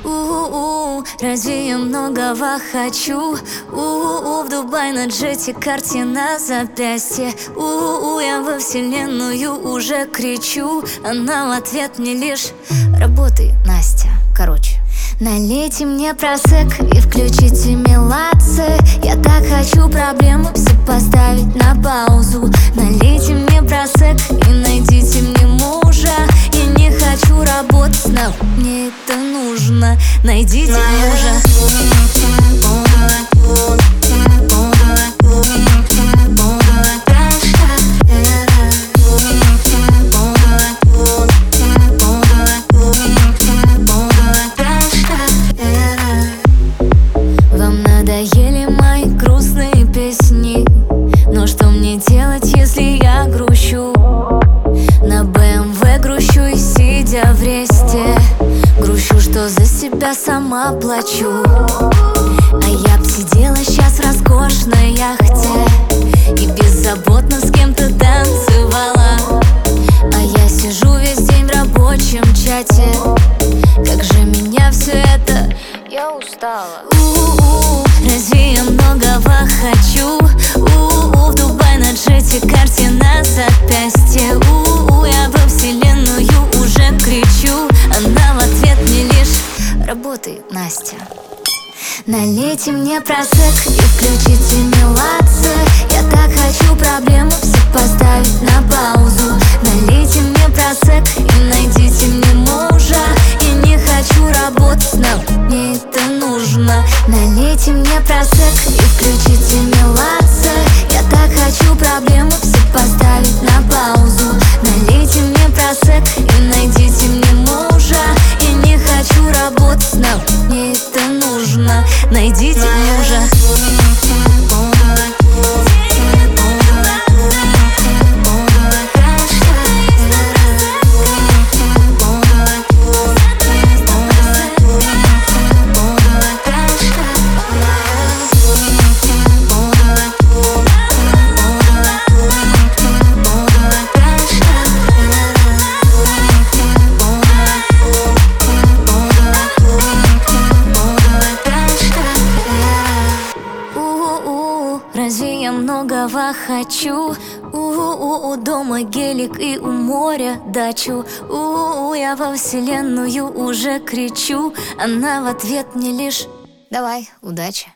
Разве я многого хочу? В Дубай на джете, карте на запястье. Я во вселенную уже кричу. Она в ответ мне лишь: работай, Настя. Короче, налейте мне просек и включите меладзе. Я так хочу проблему все поставить на паузу. Налейте мне просек и найдите мне мужа. Я не хочу работать, но мне это нужно. Найдите мужа. Вам надоели мои грустные песни, но что мне делать, если я грущу? На БМВ грущу и сидя в ресте. Грущу, что за себя сама плачу. А я б сидела сейчас в роскошной яхте и беззаботно с кем-то танцевала. А я сижу весь день в рабочем чате. Как же меня все это... Я устала. Разве я многого хочу? В Дубай на джете, карте на запястье. Я во вселенную уже кричу. Она в ответ мне лишь: работай, Настя. Налейте мне просек и включите меладзе. Я так хочу проблему все поставить на паузу. Налейте мне просек и найдите мне мужа. Я не хочу работать, но мне это нужно. Налейте мне просек и включите меладзе. Я так хочу проблему все поставить на паузу. Налейте мне просек и найдите мне мужа. Я не хочу работать, но мне это нужно. Найдите мужа. Разве я многого хочу? У дома гелик и у моря дачу. Я во вселенную уже кричу. Она в ответ мне лишь: давай, удачи.